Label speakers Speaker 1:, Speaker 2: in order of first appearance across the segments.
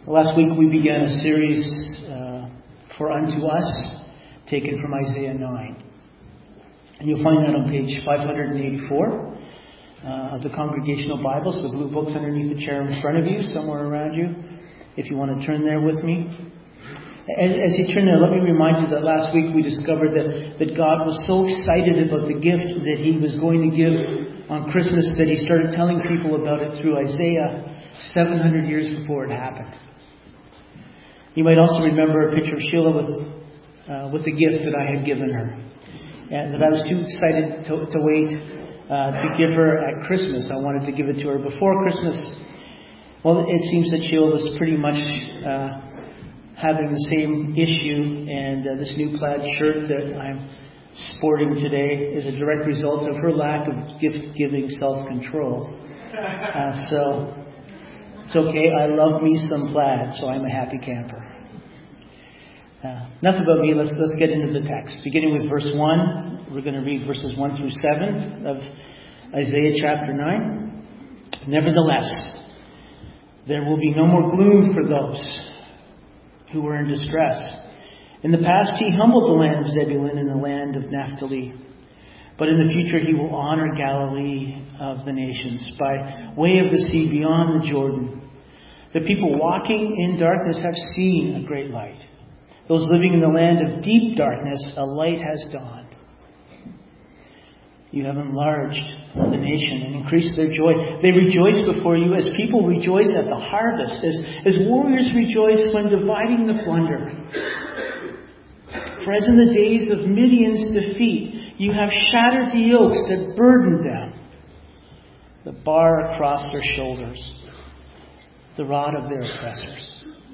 Speaker 1: Last week we began a series, For Unto Us, taken from Isaiah 9. And you'll find that on page 584 of the Congregational Bibles, the blue books underneath the chair in front of you, somewhere around you, if you want to turn there with me. As you turn there, let me remind you that last week we discovered that God was so excited about the gift that He was going to give on Christmas that He started telling people about it through Isaiah 700 years before it happened. You might also remember a picture of Sheila with the gift that I had given her. And that I was too excited to wait to give her at Christmas. I wanted to give it to her before Christmas. Well, it seems that Sheila was pretty much having the same issue. And this new plaid shirt that I'm sporting today is a direct result of her lack of gift-giving self-control. So it's okay. I love me some plaid, so I'm a happy camper. Enough about me. Let's get into the text. Beginning with verse 1, we're going to read verses 1 through 7 of Isaiah chapter 9. Nevertheless, there will be no more gloom for those who were in distress. In the past, He humbled the land of Zebulun and the land of Naphtali. But in the future, He will honor Galilee of the nations by way of the sea beyond the Jordan. The people walking in darkness have seen a great light. Those living in the land of deep darkness, a light has dawned. You have enlarged the nation and increased their joy. They rejoice before you as people rejoice at the harvest, as warriors rejoice when dividing the plunder. For as in the days of Midian's defeat, you have shattered the yokes that burdened them, the bar across their shoulders, the rod of their oppressors.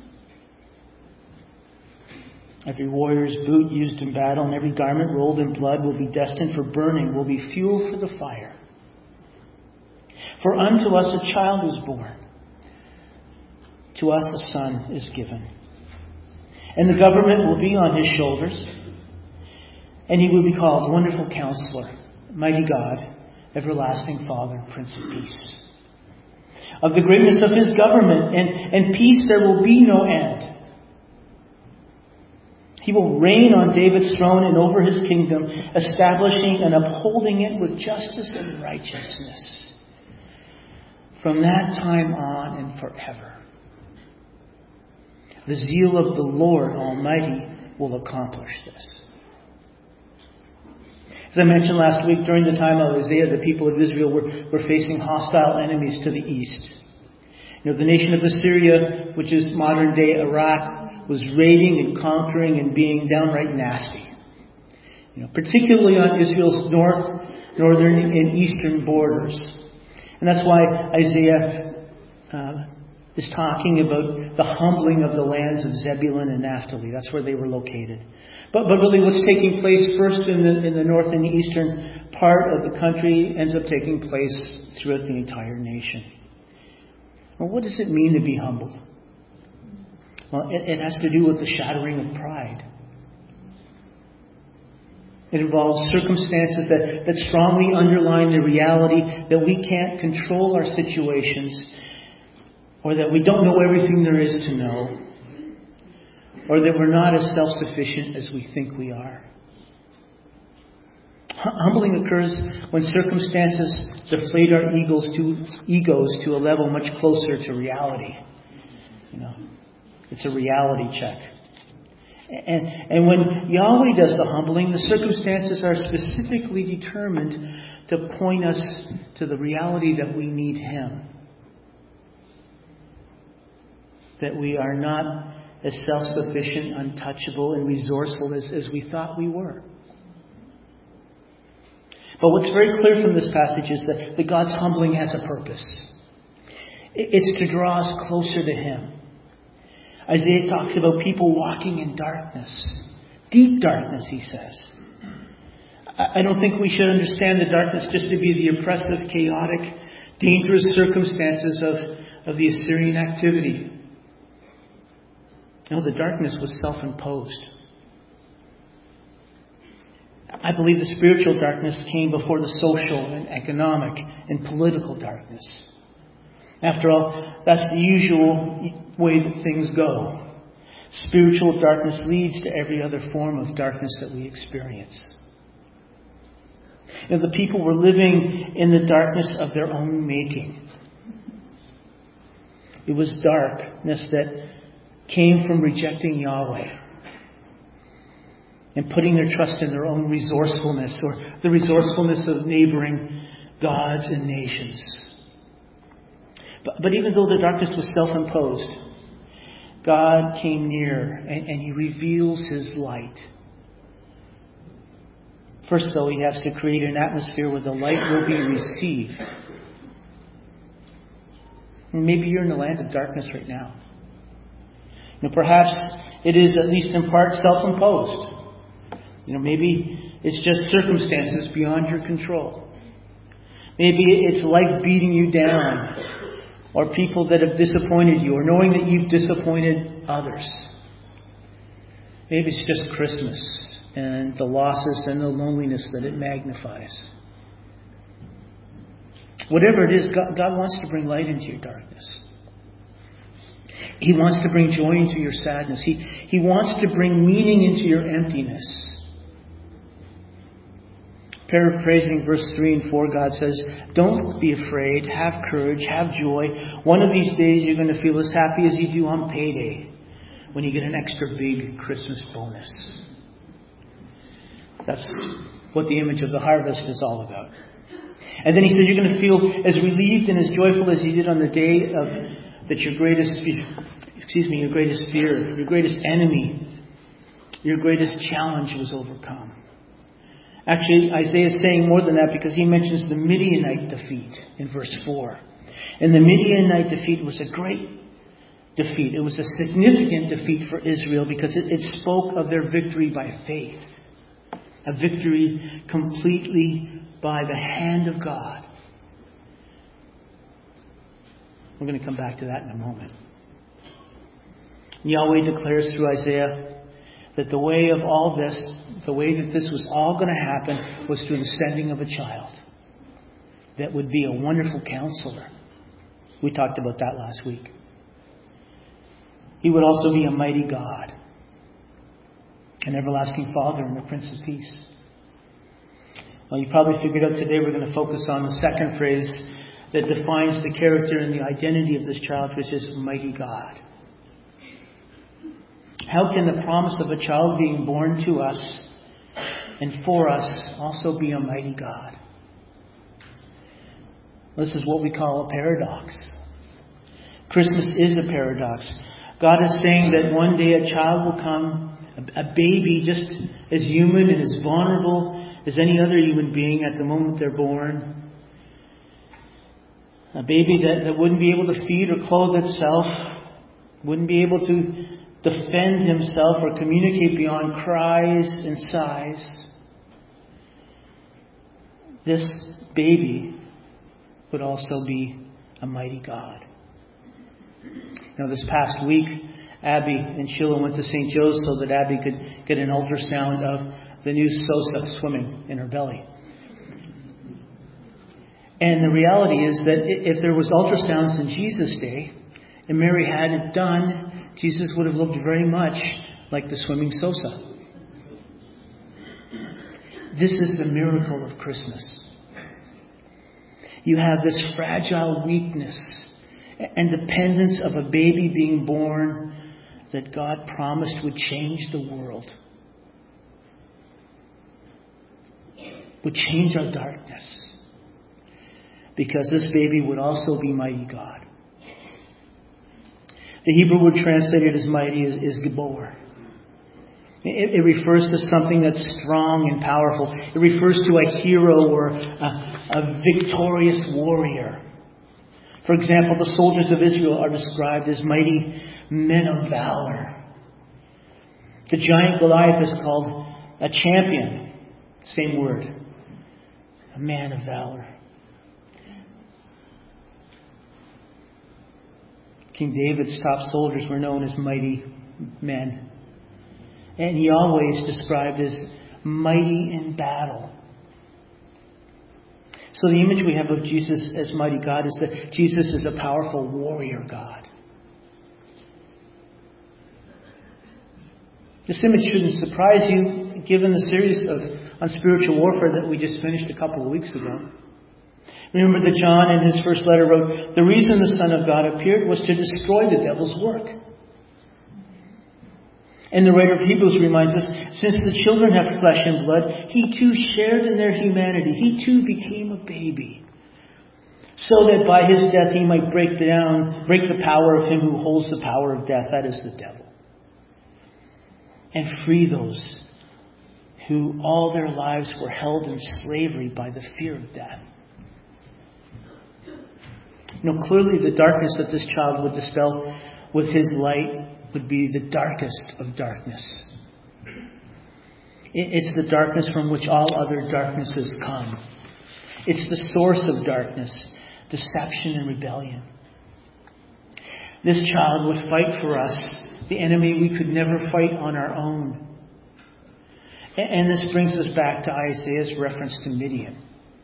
Speaker 1: Every warrior's boot used in battle and every garment rolled in blood will be destined for burning, will be fuel for the fire. For unto us a child is born, to us a son is given. And the government will be on His shoulders, and He will be called Wonderful Counselor, Mighty God, Everlasting Father, Prince of Peace. Of the greatness of His government and peace there will be no end. He will reign on David's throne and over His kingdom, establishing and upholding it with justice and righteousness from that time on and forever. The zeal of the Lord Almighty will accomplish this. As I mentioned last week, during the time of Isaiah, the people of Israel were facing hostile enemies to the east. The nation of Assyria, which is modern-day Iraq, was raiding and conquering and being downright nasty. Particularly on Israel's northern and eastern borders. And that's why Isaiah is talking about the humbling of the lands of Zebulun and Naphtali. That's where they were located. But really what's taking place first in the north and the eastern part of the country ends up taking place throughout the entire nation. Well, what does it mean to be humbled? Well, it has to do with the shattering of pride. It involves circumstances that strongly underline the reality that we can't control our situations, or that we don't know everything there is to know, or that we're not as self-sufficient as we think we are. Humbling occurs when circumstances deflate our egos to a level much closer to reality. It's a reality check. And when Yahweh does the humbling, the circumstances are specifically determined to point us to the reality that we need Him. That we are not as self-sufficient, untouchable, and resourceful as we thought we were. But what's very clear from this passage is that God's humbling has a purpose. It's to draw us closer to Him. Isaiah talks about people walking in darkness. Deep darkness, he says. I don't think we should understand the darkness just to be the oppressive, chaotic, dangerous circumstances of the Assyrian activity. No, the darkness was self-imposed. I believe the spiritual darkness came before the social and economic and political darkness. After all, that's the usual way that things go. Spiritual darkness leads to every other form of darkness that we experience. And the people were living in the darkness of their own making. It was darkness that came from rejecting Yahweh and putting their trust in their own resourcefulness or the resourcefulness of neighboring gods and nations. But even though the darkness was self-imposed, God came near and He reveals His light. First, though, He has to create an atmosphere where the light will be received. And maybe you're in the land of darkness right now. Perhaps it is at least in part self-imposed. Maybe it's just circumstances beyond your control. Maybe it's life beating you down, or people that have disappointed you, or knowing that you've disappointed others. Maybe it's just Christmas and the losses and the loneliness that it magnifies. Whatever it is, God wants to bring light into your darkness. He wants to bring joy into your sadness. He wants to bring meaning into your emptiness. Paraphrasing verse 3 and 4, God says, don't be afraid, have courage, have joy. One of these days you're going to feel as happy as you do on payday when you get an extra big Christmas bonus. That's what the image of the harvest is all about. And then He said you're going to feel as relieved and as joyful as you did on the day that your greatest fear, your greatest enemy, your greatest challenge was overcome. Actually, Isaiah is saying more than that because he mentions the Midianite defeat in verse 4. And the Midianite defeat was a great defeat. It was a significant defeat for Israel because it spoke of their victory by faith. A victory completely by the hand of God. We're going to come back to that in a moment. Yahweh declares through Isaiah that the way of all this, the way that this was all going to happen, was through the sending of a child that would be a wonderful counselor. We talked about that last week. He would also be a mighty God, an everlasting Father, and a Prince of Peace. Well, you probably figured out today we're going to focus on the second phrase that defines the character and the identity of this child, which is mighty God. How can the promise of a child being born to us and for us also be a mighty God? This is what we call a paradox. Christmas is a paradox. God is saying that one day a child will come, a baby just as human and as vulnerable as any other human being at the moment they're born. A baby that wouldn't be able to feed or clothe itself, wouldn't be able to defend himself or communicate beyond cries and sighs. This baby would also be a mighty God. This past week, Abby and Sheila went to St. Joe's so that Abby could get an ultrasound of the new Sosa swimming in her belly. And the reality is that if there was ultrasounds in Jesus' day, and Mary had it done, Jesus would have looked very much like the swimming Sosa. This is the miracle of Christmas. You have this fragile weakness and dependence of a baby being born that God promised would change the world. Would change our darkness. Because this baby would also be mighty God. The Hebrew word translated as mighty is Gibor. It refers to something that's strong and powerful. It refers to a hero or a victorious warrior. For example, the soldiers of Israel are described as mighty men of valor. The giant Goliath is called a champion. Same word. A man of valor. King David's top soldiers were known as mighty men. And Yahweh is described as mighty in battle. So the image we have of Jesus as mighty God is that Jesus is a powerful warrior God. This image shouldn't surprise you, given the series on spiritual warfare that we just finished a couple of weeks ago. Remember that John in his first letter wrote, "The reason the Son of God appeared was to destroy the devil's work." And the writer of Hebrews reminds us, since the children have flesh and blood, he too shared in their humanity. He too became a baby, so that by his death he might break the power of him who holds the power of death, that is the devil, and free those who all their lives were held in slavery by the fear of death. Clearly the darkness that this child would dispel with his light would be the darkest of darkness. It's the darkness from which all other darknesses come. It's the source of darkness, deception and rebellion. This child would fight for us, the enemy we could never fight on our own. And this brings us back to Isaiah's reference to Midian.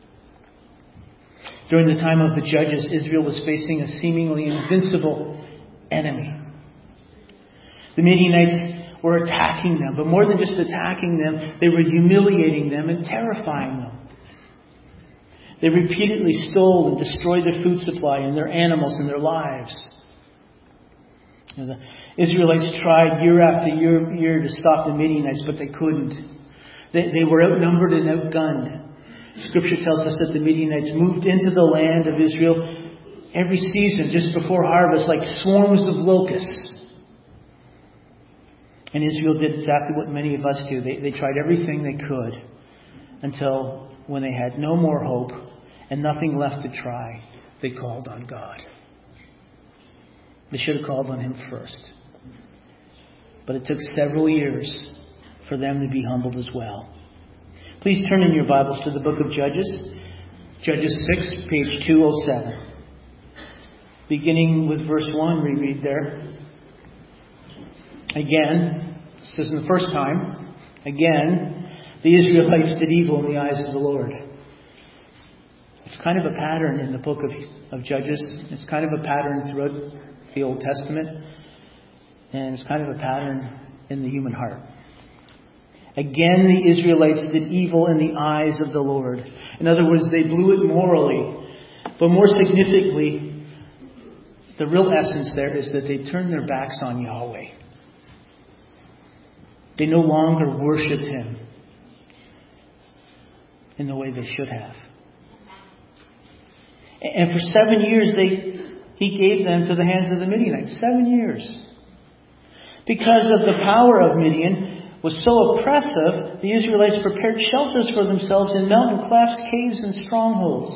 Speaker 1: During the time of the Judges, Israel was facing a seemingly invincible enemy. The Midianites were attacking them, but more than just attacking them, they were humiliating them and terrifying them. They repeatedly stole and destroyed their food supply and their animals and their lives. The Israelites tried year after year to stop the Midianites, but they couldn't. They were outnumbered and outgunned. Scripture tells us that the Midianites moved into the land of Israel every season just before harvest like swarms of locusts. And Israel did exactly what many of us do. They tried everything they could until when they had no more hope and nothing left to try, they called on God. They should have called on Him first. But it took several years for them to be humbled as well. Please turn in your Bibles to the book of Judges. Judges 6, page 207. Beginning with verse 1, we read there. Again, this isn't the first time. Again, the Israelites did evil in the eyes of the Lord. It's kind of a pattern in the book of Judges. It's kind of a pattern throughout the Old Testament. And it's kind of a pattern in the human heart. Again, the Israelites did evil in the eyes of the Lord. In other words, they blew it morally. But more significantly, the real essence there is that they turned their backs on Yahweh. They no longer worshipped Him in the way they should have. And for 7 years, He gave them to the hands of the Midianites. 7 years. Because of the power of Midian was so oppressive, the Israelites prepared shelters for themselves in mountain clefts, caves, and strongholds.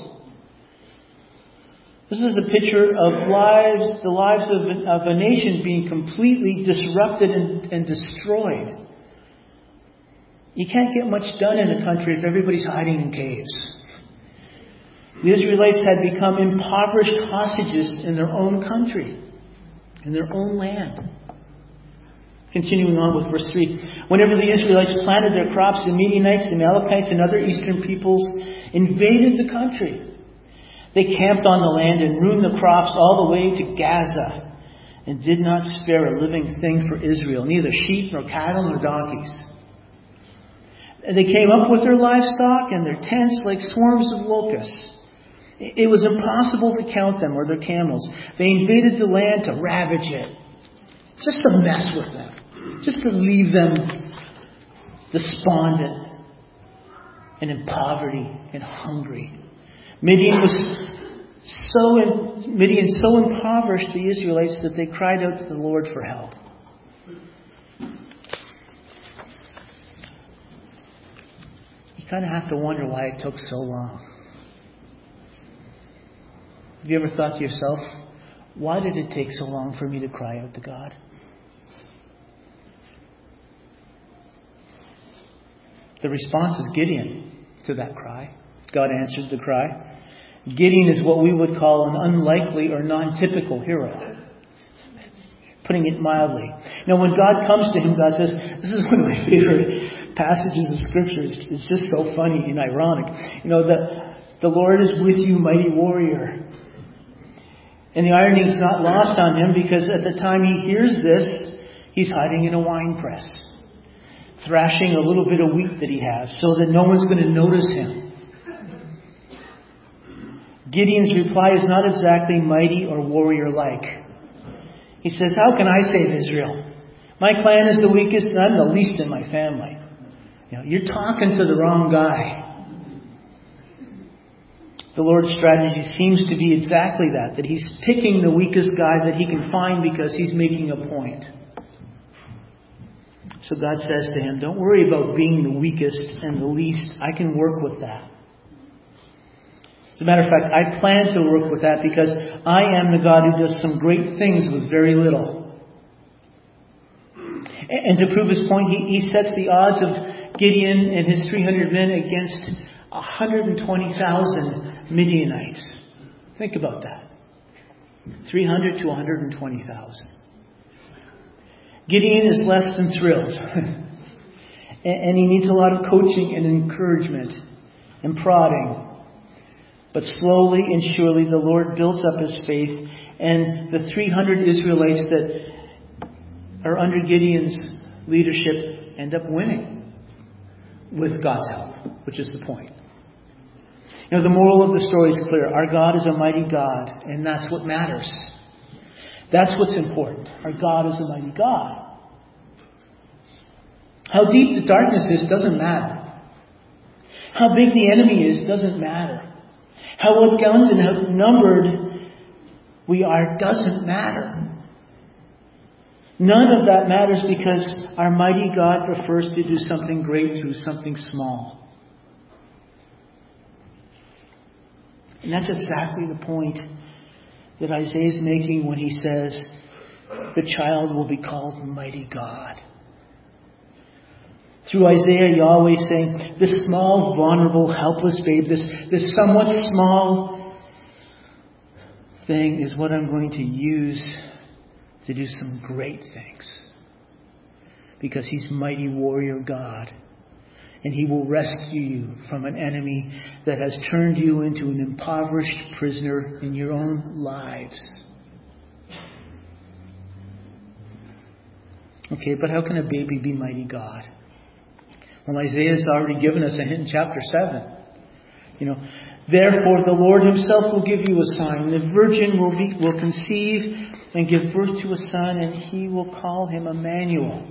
Speaker 1: This is a picture of the lives of a nation being completely disrupted and destroyed. You can't get much done in a country if everybody's hiding in caves. The Israelites had become impoverished hostages in their own country, in their own land. Continuing on with verse 3. Whenever the Israelites planted their crops, the Midianites, the Amalekites, and other eastern peoples invaded the country. They camped on the land and ruined the crops all the way to Gaza, and did not spare a living thing for Israel, neither sheep nor cattle nor donkeys. They came up with their livestock and their tents like swarms of locusts. It was impossible to count them or their camels. They invaded the land to ravage it, just to mess with them. Just to leave them despondent and in poverty and hungry. Midian so impoverished the Israelites that they cried out to the Lord for help. You kind of have to wonder why it took so long. Have you ever thought to yourself, why did it take so long for me to cry out to God? The response is Gideon to that cry. God answered the cry. Gideon is what we would call an unlikely or non-typical hero. Putting it mildly. Now, when God comes to him, God says, this is one of my favorite passages of Scripture. It's just so funny and ironic. The Lord is with you, mighty warrior. And the irony is not lost on him, because at the time he hears this, he's hiding in a wine press, thrashing a little bit of wheat that he has so that no one's going to notice him. Gideon's reply is not exactly mighty or warrior-like. He says, how can I save Israel? My clan is the weakest and I'm the least in my family. You're talking to the wrong guy. The Lord's strategy seems to be exactly that He's picking the weakest guy that He can find because He's making a point. So God says to him, don't worry about being the weakest and the least. I can work with that. As a matter of fact, I plan to work with that because I am the God who does some great things with very little. And to prove his point, he sets the odds of Gideon and his 300 men against 120,000 Midianites. Think about that. 300 to 120,000. Gideon is less than thrilled. And he needs a lot of coaching and encouragement and prodding. But slowly and surely the Lord builds up his faith, and the 300 Israelites that are under Gideon's leadership end up winning with God's help, which is the point. The moral of the story is clear. Our God is a mighty God, and that's what matters. That's what's important. Our God is a mighty God. How deep the darkness is doesn't matter. How big the enemy is doesn't matter. How outgunned and outnumbered we are doesn't matter. None of that matters because our mighty God prefers to do something great through something small. And that's exactly the point that Isaiah is making when he says, the child will be called Mighty God. Through Isaiah, Yahweh is saying, this small, vulnerable, helpless babe, this somewhat small thing is what I'm going to use to do some great things. Because He's mighty warrior God. And He will rescue you from an enemy that has turned you into an impoverished prisoner in your own lives. Okay, but how can a baby be mighty God? Well, Isaiah has already given us a hint in chapter 7. Therefore the Lord Himself will give you a sign. The virgin will conceive and give birth to a son, and He will call him Emmanuel.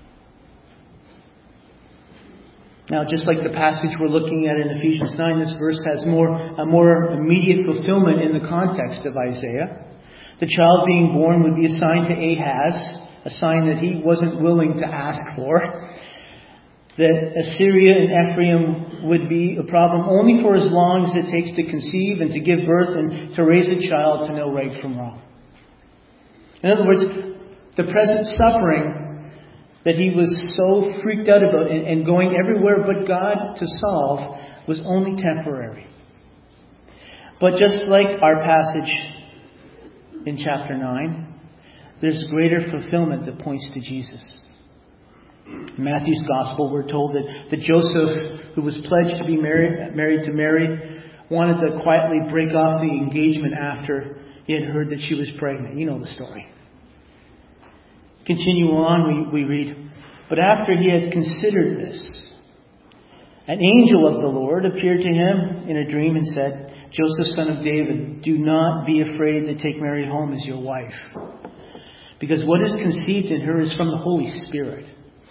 Speaker 1: Now, just like the passage we're looking at in Ephesians 9, this verse has a more immediate fulfillment in the context of Isaiah. The child being born would be assigned to Ahaz, a sign that he wasn't willing to ask for. That Assyria and Ephraim would be a problem only for as long as it takes to conceive and to give birth and to raise a child to know right from wrong. In other words, the present suffering that he was so freaked out about and going everywhere but God to solve was only temporary. But just like our passage in chapter 9, there's greater fulfillment that points to Jesus. In Matthew's Gospel, we're told that Joseph, who was pledged to be married to Mary, wanted to quietly break off the engagement after he had heard that she was pregnant. You know the story. Continue on, we read, but after he had considered this, an angel of the Lord appeared to him in a dream and said, Joseph, son of David, do not be afraid to take Mary home as your wife, because what is conceived in her is from the Holy Spirit.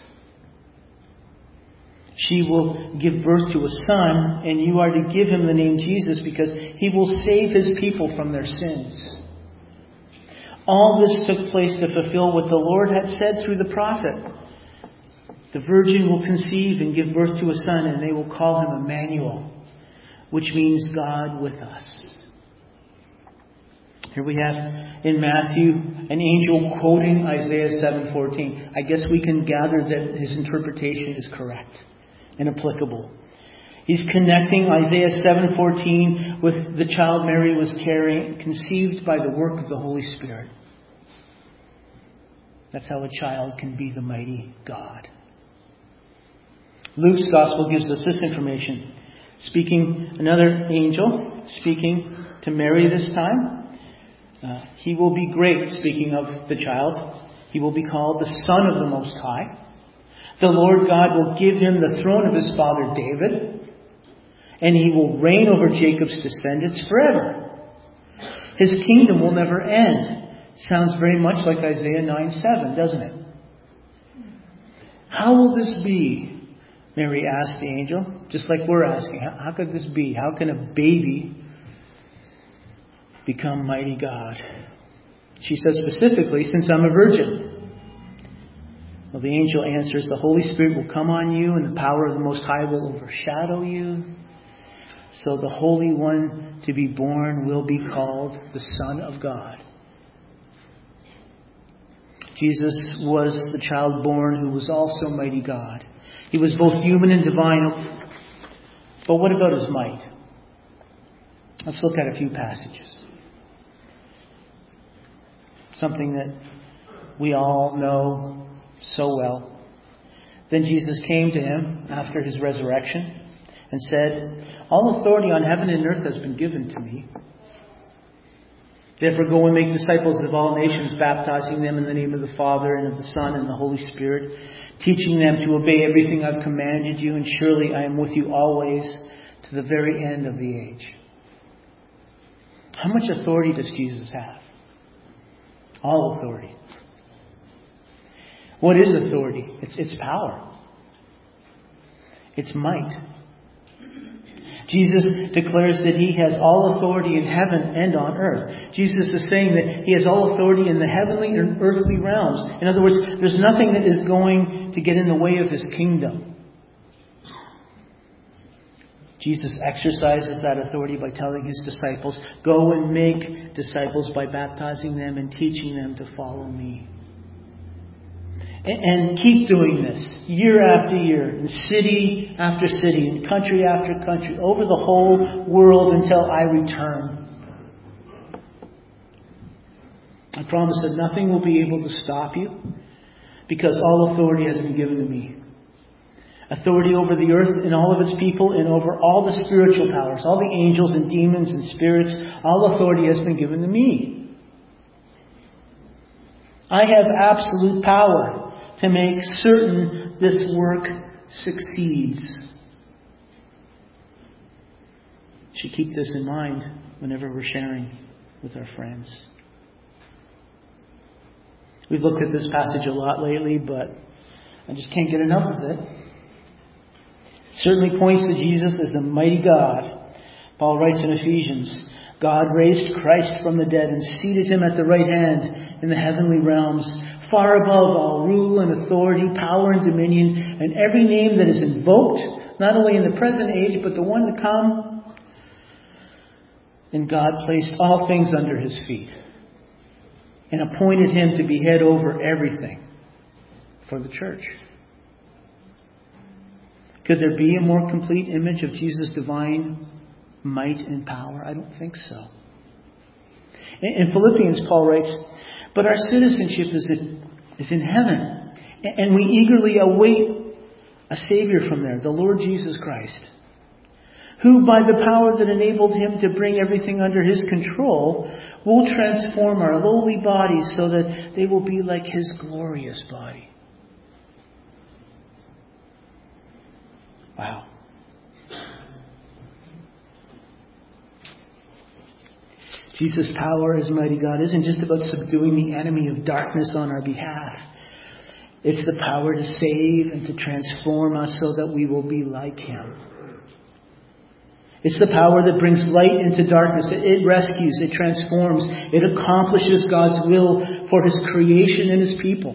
Speaker 1: She will give birth to a son, and you are to give him the name Jesus, because he will save his people from their sins. All this took place to fulfill what the Lord had said through the prophet. The virgin will conceive and give birth to a son, and they will call him Emmanuel, which means God with us. Here we have in Matthew an angel quoting Isaiah 7:14. I guess we can gather that his interpretation is correct and applicable. He's connecting Isaiah 7:14 with the child Mary was carrying, conceived by the work of the Holy Spirit. That's how a child can be the mighty God. Luke's Gospel gives us this information. Another angel speaking to Mary this time. He will be great, speaking of the child. He will be called the Son of the Most High. The Lord God will give him the throne of his father David, and he will reign over Jacob's descendants forever. His kingdom will never end. Sounds very much like Isaiah 9:7, doesn't it? How will this be? Mary asked the angel, just like we're asking. How could this be? How can a baby become mighty God? She says specifically, since I'm a virgin. Well, the angel answers, the Holy Spirit will come on you and the power of the Most High will overshadow you. So the Holy One to be born will be called the Son of God. Jesus was the child born who was also mighty God. He was both human and divine. But what about his might? Let's look at a few passages. Something that we all know so well. Then Jesus came to him after his resurrection and said, all authority on heaven and earth has been given to me. Therefore go and make disciples of all nations, baptizing them in the name of the Father and of the Son and the Holy Spirit, teaching them to obey everything I've commanded you, and surely I am with you always to the very end of the age. How much authority does Jesus have? All authority. What is authority? It's power. It's might. Jesus declares that he has all authority in heaven and on earth. Jesus is saying that he has all authority in the heavenly and earthly realms. In other words, there's nothing that is going to get in the way of his kingdom. Jesus exercises that authority by telling his disciples, go and make disciples by baptizing them and teaching them to follow me. And keep doing this year after year, in city after city, in country after country, over the whole world until I return. I promise that nothing will be able to stop you, because all authority has been given to me. Authority over the earth and all of its people, and over all the spiritual powers, all the angels and demons and spirits, all authority has been given to me. I have absolute power to make certain this work succeeds. We should keep this in mind whenever we're sharing with our friends. We've looked at this passage a lot lately, but I just can't get enough of it. It certainly points to Jesus as the mighty God. Paul writes in Ephesians, God raised Christ from the dead and seated him at the right hand in the heavenly realms, far above all rule and authority, power and dominion, and every name that is invoked, not only in the present age, but the one to come. And God placed all things under his feet and appointed him to be head over everything for the church. Could there be a more complete image of Jesus' divine might and power? I don't think so. In Philippians, Paul writes, but our citizenship is in heaven, and we eagerly await a Savior from there, the Lord Jesus Christ, who by the power that enabled him to bring everything under his control will transform our lowly bodies so that they will be like his glorious body. Wow. Jesus' power as mighty God isn't just about subduing the enemy of darkness on our behalf. It's the power to save and to transform us so that we will be like him. It's the power that brings light into darkness. It rescues, it transforms, it accomplishes God's will for his creation and his people.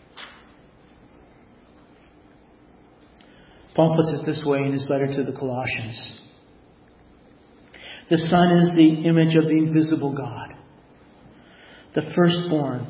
Speaker 1: Paul puts it this way in his letter to the Colossians. The Son is the image of the invisible God, the firstborn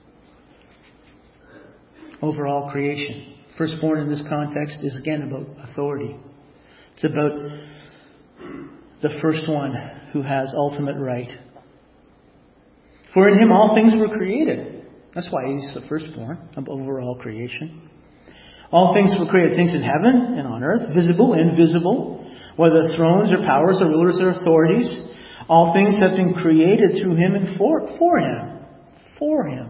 Speaker 1: over all creation. Firstborn in this context is again about authority. It's about the first one who has ultimate right. For in him all things were created. That's why he's the firstborn over all creation. All things were created, things in heaven and on earth, visible and invisible, whether thrones or powers or rulers or authorities. All things have been created through Him and for Him. For Him.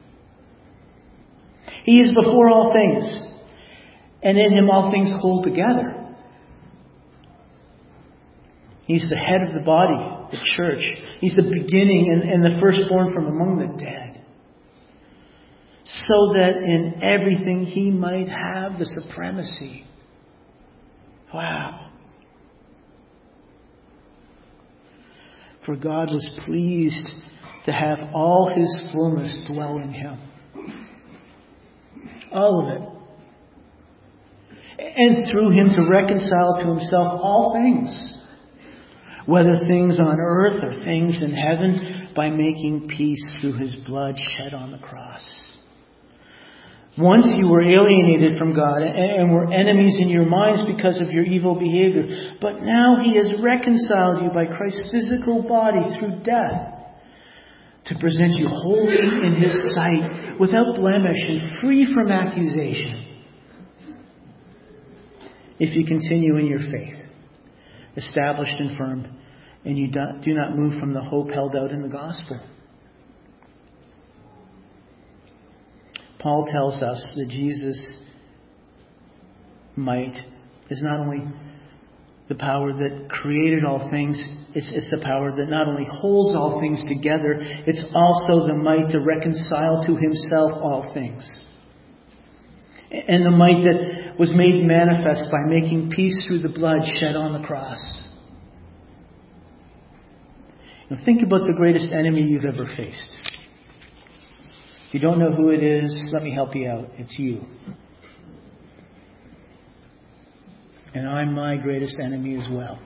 Speaker 1: He is before all things, and in Him all things hold together. He's the head of the body, the church. He's the beginning and the firstborn from among the dead. So that in everything He might have the supremacy. Wow. For God was pleased to have all His fullness dwell in Him. All of it. And through Him to reconcile to Himself all things. Whether things on earth or things in heaven, by making peace through His blood shed on the cross. Once you were alienated from God and were enemies in your minds because of your evil behavior. But now He has reconciled you by Christ's physical body through death, to present you holy in His sight, without blemish and free from accusation. If you continue in your faith, established and firm, and you do not move from the hope held out in the gospel. Paul tells us that Jesus' might is not only the power that created all things, it's the power that not only holds all things together, it's also the might to reconcile to Himself all things. And the might that was made manifest by making peace through the blood shed on the cross. Now think about the greatest enemy you've ever faced. If you don't know who it is, let me help you out. It's you. And I'm my greatest enemy as well.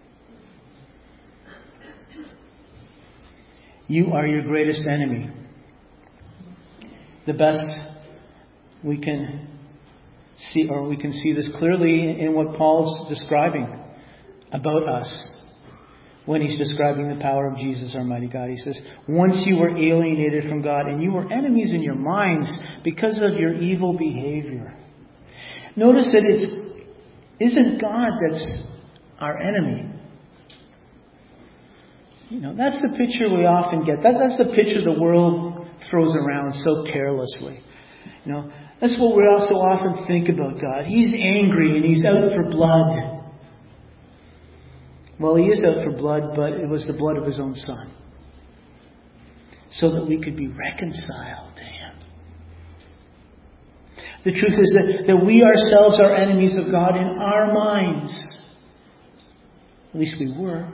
Speaker 1: You are your greatest enemy. The best we can see this clearly in what Paul's describing about us when he's describing the power of Jesus, our mighty God. He says, once you were alienated from God and you were enemies in your minds because of your evil behavior. Notice that it isn't God that's our enemy. That's the picture we often get. That's the picture the world throws around so carelessly. That's what we also often think about God. He's angry and He's out for blood. Well, He is out for blood, but it was the blood of His own Son. So that we could be reconciled to Him. The truth is that we ourselves are enemies of God in our minds. At least we were.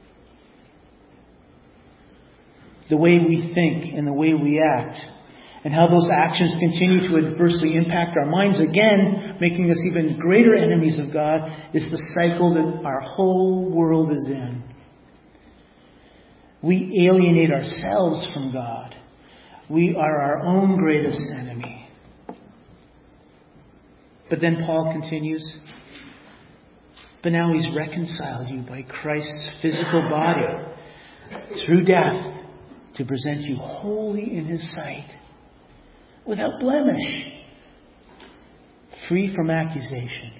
Speaker 1: The way we think and the way we act, and how those actions continue to adversely impact our minds again, making us even greater enemies of God, is the cycle that our whole world is in. We alienate ourselves from God. We are our own greatest enemy. But then Paul continues, but now He's reconciled you by Christ's physical body through death to present you holy in His sight, without blemish, free from accusation.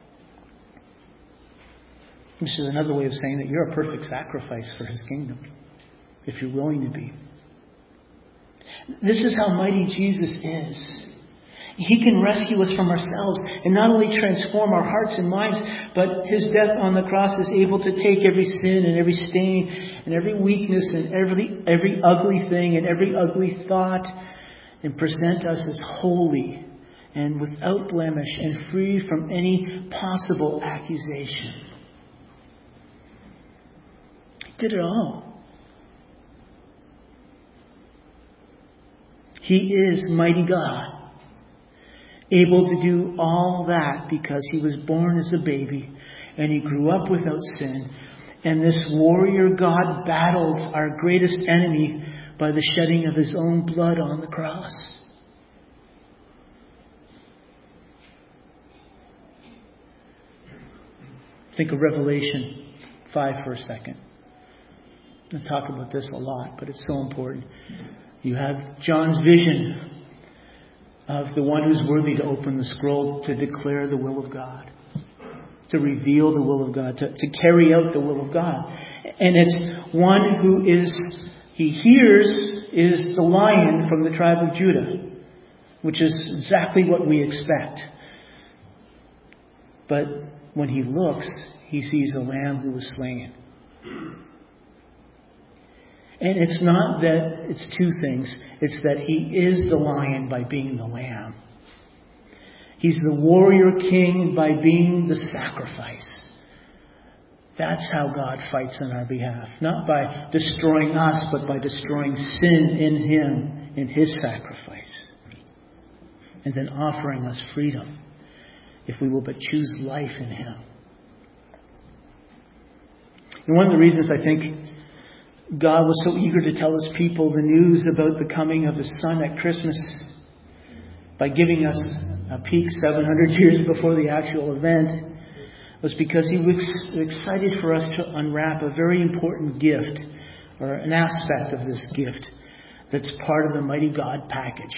Speaker 1: This is another way of saying that you're a perfect sacrifice for His kingdom, if you're willing to be. This is how mighty Jesus is. He can rescue us from ourselves and not only transform our hearts and minds, but His death on the cross is able to take every sin and every stain and every weakness and every ugly thing and every ugly thought and present us as holy and without blemish and free from any possible accusation. He did it all. He is mighty God, able to do all that because He was born as a baby and He grew up without sin. And this warrior God battled our greatest enemy by the shedding of His own blood on the cross. Think of Revelation 5 for a second. I'll talk about this a lot, but it's so important. You have John's vision of the one who's worthy to open the scroll to declare the will of God. to reveal the will of God, to carry out the will of God. And it's one who he hears is the lion from the tribe of Judah, which is exactly what we expect. But when he looks, he sees a lamb who was slain. And it's not that it's two things. It's that he is the lion by being the lamb. He's the warrior king by being the sacrifice. That's how God fights on our behalf. Not by destroying us, but by destroying sin in him, in his sacrifice. And then offering us freedom, if we will but choose life in him. And one of the reasons I think God was so eager to tell his people the news about the coming of his Son at Christmas by giving us a peek 700 years before the actual event was because he was excited for us to unwrap a very important gift, or an aspect of this gift that's part of the mighty God package.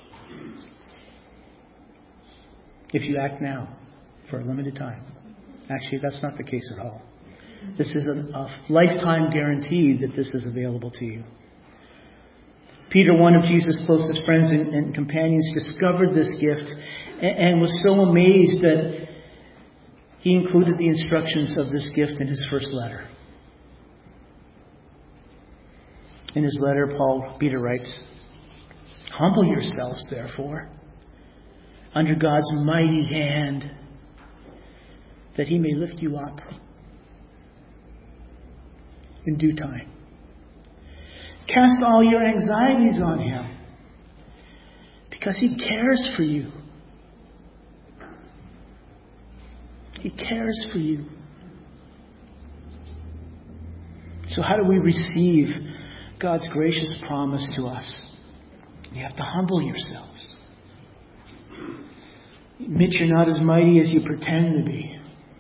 Speaker 1: If you act now for a limited time. Actually, that's not the case at all. This is a lifetime guarantee that this is available to you. Peter, one of Jesus' closest friends and companions, discovered this gift and was so amazed that he included the instructions of this gift in his first letter. In his letter, Peter writes, "Humble yourselves, therefore, under God's mighty hand, that he may lift you up in due time. Cast all your anxieties on him, because he cares for you. He cares for you." So how do we receive God's gracious promise to us? You have to humble yourselves. Admit you're not as mighty as you pretend to be.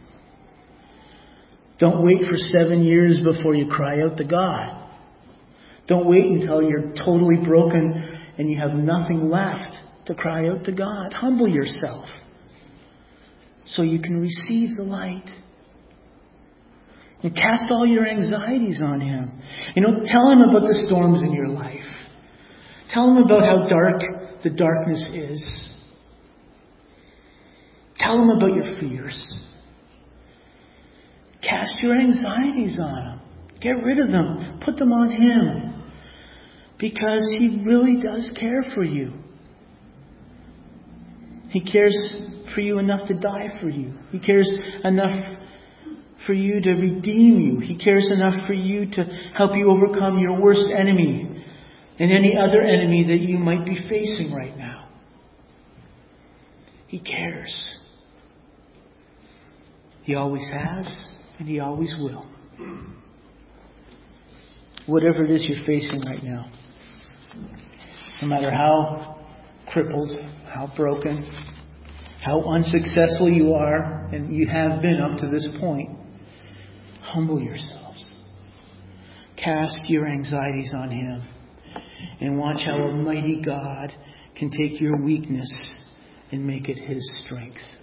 Speaker 1: Don't wait for 7 years before you cry out to God. Don't wait until you're totally broken and you have nothing left to cry out to God. Humble yourself so you can receive the light. And cast all your anxieties on him. Tell him about the storms in your life. Tell him about how dark the darkness is. Tell him about your fears. Cast your anxieties on him. Get rid of them. Put them on him. Because he really does care for you. He cares for you enough to die for you. He cares enough for you to redeem you. He cares enough for you to help you overcome your worst enemy and any other enemy that you might be facing right now. He cares. He always has, and he always will. Whatever it is you're facing right now, no matter how crippled, how broken, how unsuccessful you are, and you have been up to this point, humble yourselves. Cast your anxieties on him, and watch how a mighty God can take your weakness and make it his strength.